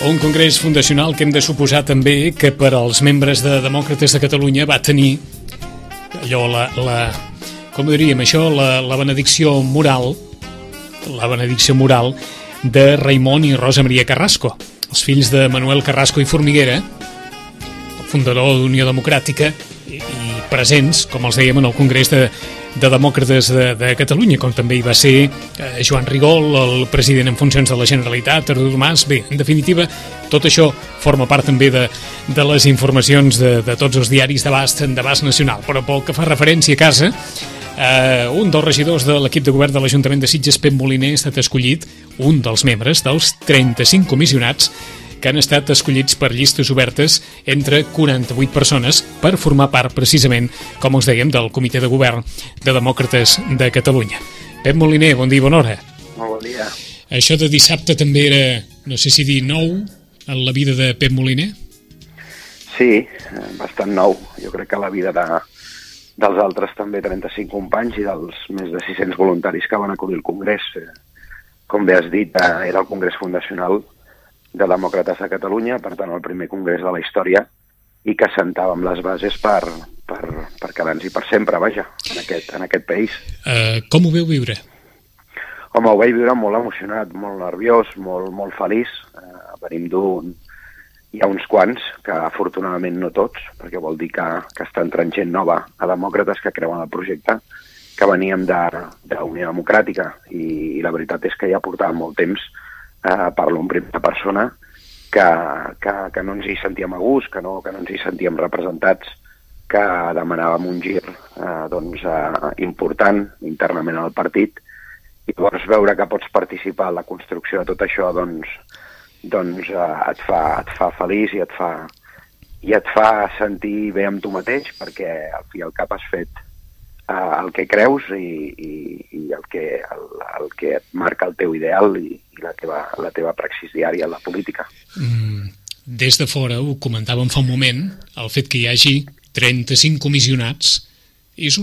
Un congrés fundacional que hem de suposar també que per als membres de Demòcrates de Catalunya va tenir allò, com diríem això, la benedicció moral de Raimon i Rosa Maria Carrasco, els fills de Manuel Carrasco i Formiguera, el fundador d'Unió Democràtica, i presents, com els dèiem, en el Congrés de Demòcrates de Catalunya, com també hi va ser Joan Rigol, el president en funcions de la Generalitat, Artur Mas. Bé, en definitiva, tot això forma part també de les informacions de tots els diaris d'abast nacional. Però pel que fa referència a casa, un dels regidors de l'equip de govern de l'Ajuntament de Sitges, Pep Moliner, ha estat escollit un dels membres dels 35 comissionats que han estat escollits per llistes obertes entre 48 persones per formar part, precisament, com us dèiem, del Comitè de Govern de Demòcrates de Catalunya. Pep Moliner, bon dia i bona hora. Molt bon dia. Això de dissabte també era, no sé si dir, nou en la vida de Pep Moliner? Sí, bastant nou. Jo crec que la vida dels altres també 35 companys i dels més de 600 voluntaris que van acudir al Congrés. Com bé has dit, era el Congrés Fundacional de Demòcrates de Catalunya, per tant el primer congrés de la història, i que assentàvem les bases per quedar-nos i per sempre, vaja, en aquest país. Com ho veu viure? Home, ho vaig viure molt emocionat, molt nerviós, molt feliç. Venim hi ha uns quants, que afortunadament no tots, perquè vol dir que està entrant gent nova a Demòcrates que creuen el projecte, que veníem d'Unió Democràtica, i la veritat és que ja portàvem molt temps, parlo en primera persona, que no ens hi sentíem a gust, que no ens hi sentíem representats, que demanàvem un gir important internament al partit, i llavors veure que pots participar en la construcció de tot això et fa feliç i et fa sentir bé amb tu mateix, perquè al fi i al cap has fet el que creus i el que et marca el teu ideal i la teva praxis diària en la política. Des de fora, ho comentàvem fa un moment, el fet que hi hagi 35 comissionats és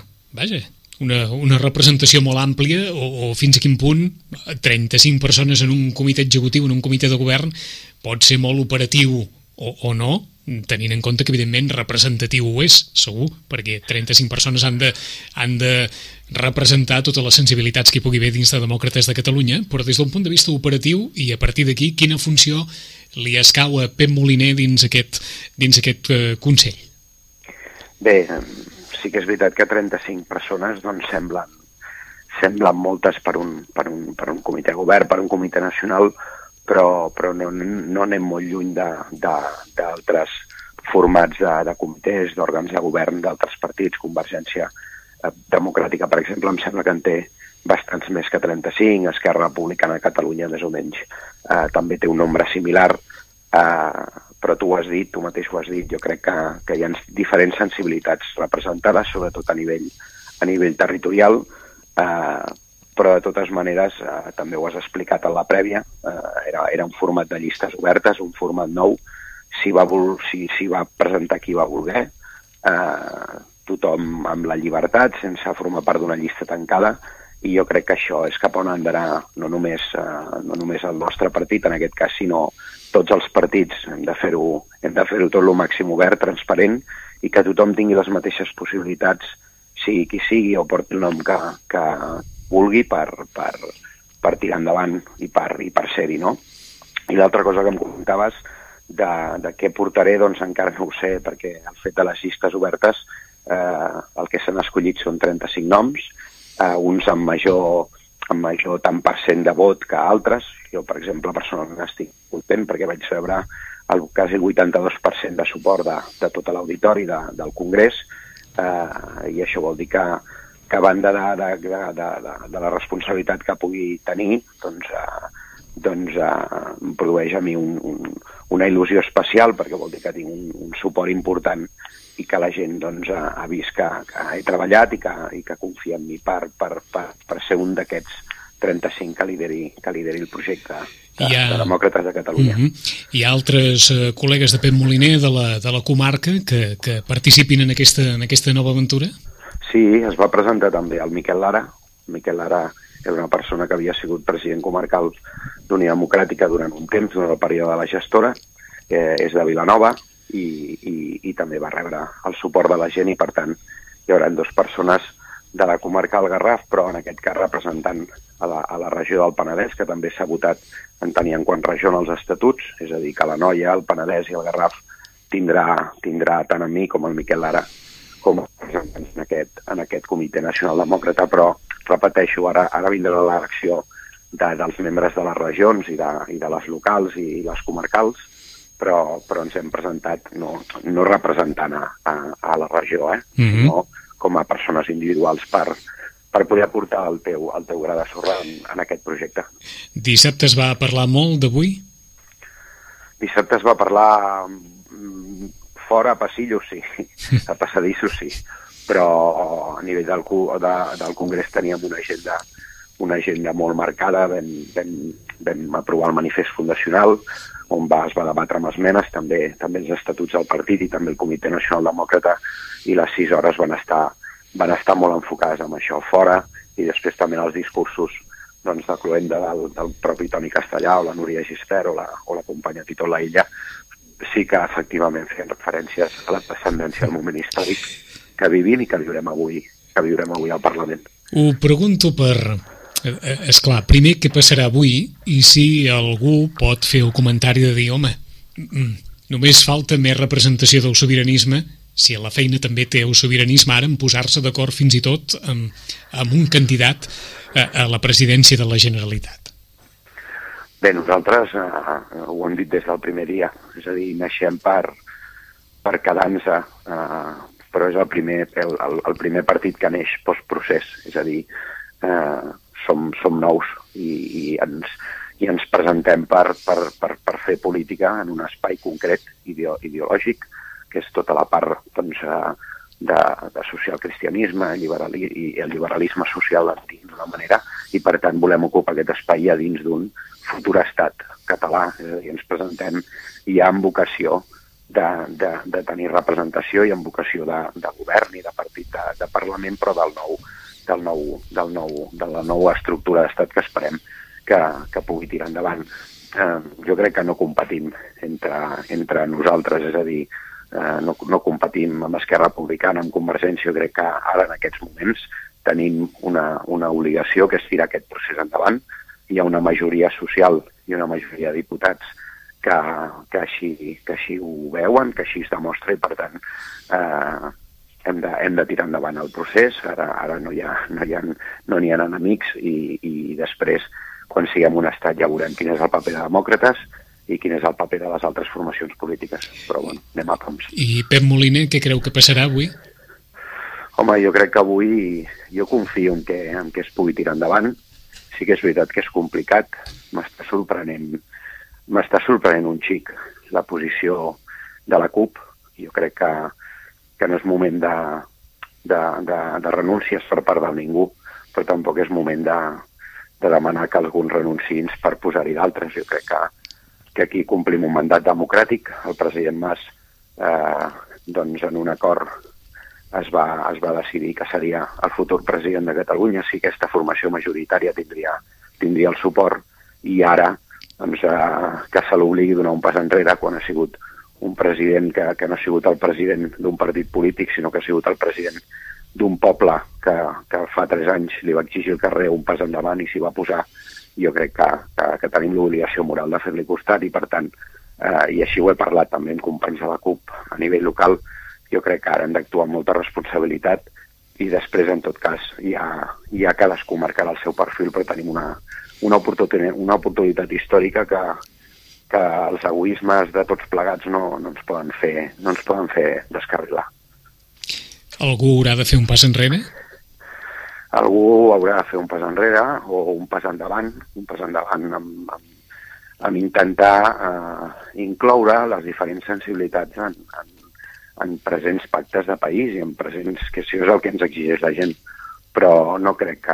una representació molt àmplia, o fins a quin punt 35 persones en un comitè executiu, en un comitè de govern, pot ser molt operatiu o no, tenint en compte que evidentment representatiu ho és, segur, perquè 35 persones han de representar totes les sensibilitats que hi pugui haver dins de Demòcrates de Catalunya, però des d'un punt de vista operatiu, i a partir d'aquí, quina funció li escau a Pep Moliner dins aquest Consell? Bé, sí que és veritat que 35 persones doncs semblen moltes per un comitè de govern, per un comitè nacional, però no anem molt lluny d'altres formats de comitès, d'òrgans de govern d'altres partits. Convergència Democràtica, per exemple, em sembla que en té bastants més que 35, Esquerra Republicana de Catalunya, més o menys, també té un nombre similar, però tu mateix ho has dit, jo crec que hi ha diferents sensibilitats representades, sobretot a nivell territorial, però de totes maneres també ho has explicat en la prèvia, era un format de llistes obertes, un format nou, s'hi va presentar qui va voler, tothom amb la llibertat, sense formar part d'una llista tancada, i jo crec que això és cap on han d'anar no només el nostre partit, en aquest cas, sinó tots els partits. Hem de fer-ho tot el màxim obert, transparent, i que tothom tingui les mateixes possibilitats, sigui qui sigui o porti el nom que vulgui per tirar endavant i per ser-hi, no? I l'altra cosa que em comentaves de què portaré, doncs encara no ho sé, perquè el fet de les llistes obertes, el que s'han escollit són 35 noms, uns amb major tant % de vot que altres. Jo, per exemple, personalment estic content perquè vaig rebre quasi el 82% de suport de tot l'auditori del Congrés, i això vol dir que a banda de la responsabilitat que pugui tenir, doncs em produeix a mi una il·lusió especial, perquè vol dir que tinc un suport important i que la gent ha vist que he treballat i que confia en mi per ser un d'aquests 35 que lideri el projecte de Demòcrates de Catalunya. Hi ha altres col·legues de Pep Moliner de la comarca que participin en aquesta nova aventura? Sí, es va presentar també el Miquel Lara. Miquel Lara era una persona que havia sigut president comarcal d'Unió Democràtica durant un temps, durant el període de la gestora, és de Vilanova i també va rebre el suport de la gent i, per tant, hi haurà 2 persones de la comarca del Garraf, però en aquest cas representant a la regió del Penedès, que també s'ha votat en tenir en quant regió en els estatuts, és a dir, que la Noia, el Penedès i el Garraf tindrà tant a mi com al Miquel Lara com a representants en aquest Comitè Nacional Demòcrata, però, repeteixo, ara vindrà l'elecció dels membres de les regions i de les locals i les comarcals, però ens hem presentat no representant a la regió, sinó com a persones individuals per poder aportar el teu gra de sorra en aquest projecte. Dissabte es va parlar molt d'avui? Dissabte es va parlar fora, a passillos, sí, a passadissos, sí, però a nivell del Congrés teníem una agenda molt marcada, vam aprovar el manifest fundacional, on es va debatre amb esmenes, també els estatuts del partit i també el Comitè Nacional Demòcrata, i les 6 hores van estar molt enfocades amb això fora, i després també els discursos de cloenda del propi Toni Castellà o la Núria Gispert o la companya Tito Laïlla, sí que efectivament feien referències a la transcendència del moment històric que vivim i que viurem avui al Parlament. Ho pregunto per... Esclar, primer, què passarà avui i si algú pot fer el comentari de dir, home, només falta més representació del sobiranisme si a la feina també té el sobiranisme ara en posar-se d'acord fins i tot amb un candidat a la presidència de la Generalitat. Bé, nosaltres ho hem dit des del primer dia, és a dir, naixem per quedar-nos, però és el primer partit que neix postprocés, és a dir, som nous i ens presentem per fer política en un espai concret ideològic, que és tota la part de socialcristianisme i el liberalisme social d'una manera, i per tant volem ocupar aquest espai ja dins d'un futur estat català, és a dir, ens presentem ja amb vocació de tenir representació i amb vocació de govern i de partit de Parlament, però de la nova estructura d'estat que esperem que pugui tirar endavant. Jo crec que no competim entre nosaltres, és a dir, no competim amb Esquerra Republicana, amb Convergència. Jo crec que ara en aquests moments tenim una obligació, que és tirar aquest procés endavant. Hi ha una majoria social i una majoria de diputats que així ho veuen, que així es demostra, i per tant hem de tirar endavant el procés. Ara no n'hi ha enemics i després, quan siguem un estat, ja veurem quin és el paper de demòcrates i quin és el paper de les altres formacions polítiques. Però bueno, anem a pams. I Pep Moliner, què creu que passarà avui? Home, jo crec que avui jo confio en que es pugui tirar endavant. Sí que és veritat que és complicat. M'està sorprenent un xic la posició de la CUP. Jo crec que no és moment de renúncies per part de ningú, però tampoc és moment de demanar que alguns renunciïn per posar-hi d'altres. Jo crec que aquí complim un mandat democràtic. El president Mas, en un acord, es va decidir que seria el futur president de Catalunya si aquesta formació majoritària tindria el suport, i ara que se l'obligui a donar un pas enrere quan ha sigut un president que no ha sigut el president d'un partit polític, sinó que ha sigut el president d'un poble que fa 3 anys li va exigir al carrer un pas endavant i s'hi va posar. Jo crec que tenim l'obligació moral de fer-li costat, i per tant, i així ho he parlat també amb companys de la CUP a nivell local, jo crec que ara hem d'actuar amb molta responsabilitat, i després, en tot cas, ja cadascú marcarà el seu perfil, però tenim una oportunitat històrica que els egoismes de tots plegats no ens poden fer descarrilar. Algú haurà de fer un pas enrere? Algú haurà de fer un pas enrere o un pas endavant amb intentar incloure les diferents sensibilitats en presents pactes de país i en presents, que això és el que ens exigeix la gent. Però no crec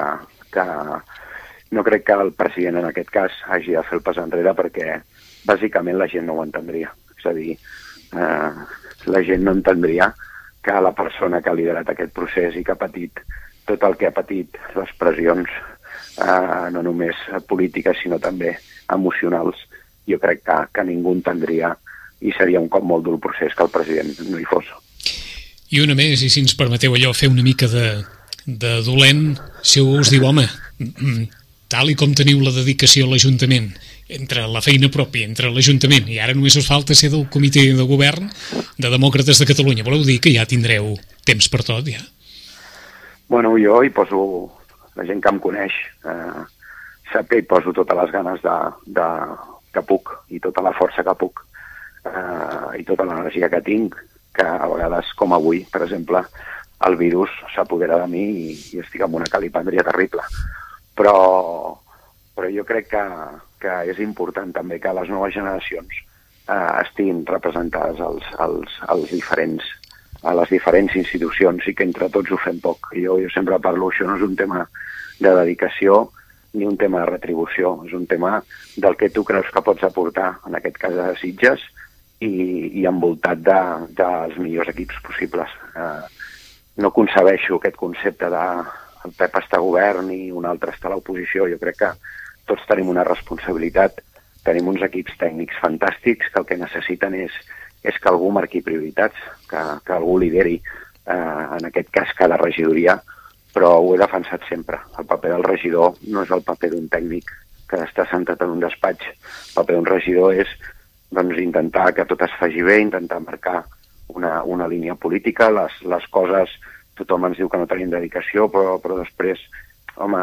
que el president en aquest cas hagi de fer el pas enrere, perquè bàsicament la gent no ho entendria. És a dir, la gent no entendria que la persona que ha liderat aquest procés i que ha patit tot el que ha patit, les pressions no només polítiques, sinó també emocionals, jo crec que ningú entendria i seria un cop molt dur el procés que el president no hi fos. I una més, i si ens permeteu allò, fer una mica de dolent, si us diu, home, tal i com teniu la dedicació a l'Ajuntament, entre la feina pròpia, entre l'Ajuntament, i ara només us falta ser del comitè de govern de Demòcrates de Catalunya. Voleu dir que ja tindreu temps per tot, ja? Bueno, jo hi poso, la gent que em coneix, sap que hi poso totes les ganes que puc, i tota la força que puc, i tota l'energia que tinc, que a vegades, com avui, per exemple, el virus s'apodera de mi i estic amb una calipàndria terrible. Però jo crec que és important també que les noves generacions estiguin representades a les diferents institucions i que entre tots ho fem poc. Jo sempre parlo, això no és un tema de dedicació ni un tema de retribució, és un tema del que tu creus que pots aportar, en aquest cas a Sitges, i envoltat dels millors equips possibles. No concebeixo aquest concepte de el Pep està a govern i un altre està a l'oposició. Jo crec que tots tenim una responsabilitat, tenim uns equips tècnics fantàstics que el que necessiten és que algú marqui prioritats, que algú lideri, en aquest cas cada regidoria, però ho he defensat sempre. El paper del regidor no és el paper d'un tècnic que està sentat en un despatx. El paper d'un regidor és intentar que tot es faci bé, intentar marcar una línia política. Les coses, tothom ens diu que no tenim dedicació, però després, home,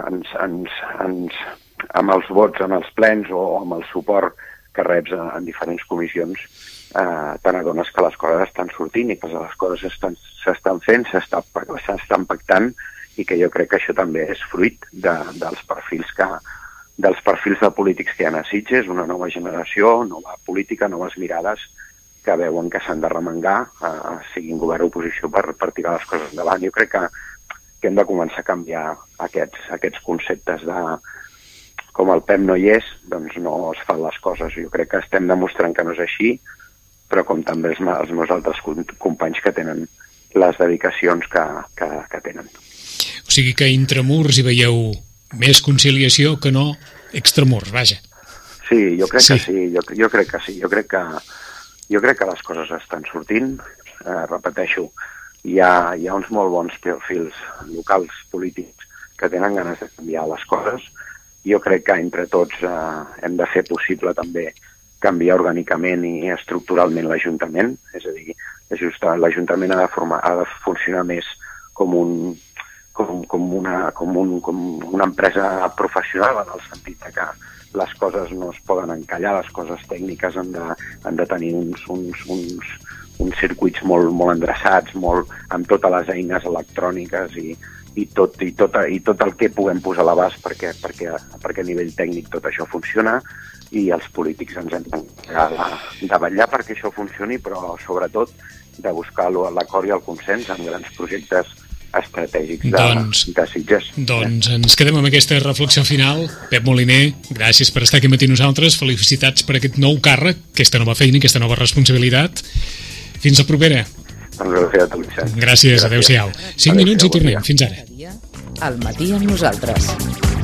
amb els vots en els plens o amb el suport que reps en diferents comissions, te n'adones que les coses estan sortint i que les coses s'estan fent, s'estan pactant, i que jo crec que això també és fruit dels perfils de polítics que hi ha a Sitges, una nova generació, nova política, noves mirades, que veuen que s'han de remengar, siguin govern o oposició, per tirar les coses endavant. Jo crec que hem de començar a canviar aquests conceptes de com el Pep no hi és, doncs no es fan les coses. Jo crec que estem demostrant que no és així, però com també els meus altres companys que tenen les dedicacions que tenen. O sigui que intramurs hi veieu més conciliació que no extramurs, vaja. Sí, jo crec que sí. Jo crec que sí. Jo crec que les coses estan sortint. Repeteixo, hi ha uns molt bons perfils locals polítics que tenen ganes de canviar les coses. Jo crec que entre tots hem de fer possible també canviar orgànicament i estructuralment l'Ajuntament. És a dir, l'Ajuntament ha de funcionar més com una empresa professional, en el sentit que les coses no es poden encallar, les coses tècniques han de tenir uns circuits molt endreçats, amb totes les eines electròniques i tot el que puguem posar a l'abast perquè a nivell tècnic tot això funciona, i els polítics ens hem de vetllar perquè això funcioni, però sobretot de buscar l'acord i el consens en grans projectes estratègics de Sitges. Doncs ens quedem amb aquesta reflexió final. Pep Moliner, gràcies per estar aquí amb nosaltres, felicitats per aquest nou càrrec, aquesta nova feina, aquesta nova responsabilitat. Fins la propera. Gràcies, adeu-siau. 5 minuts i tornem. Fins ara. Al matí amb nosaltres.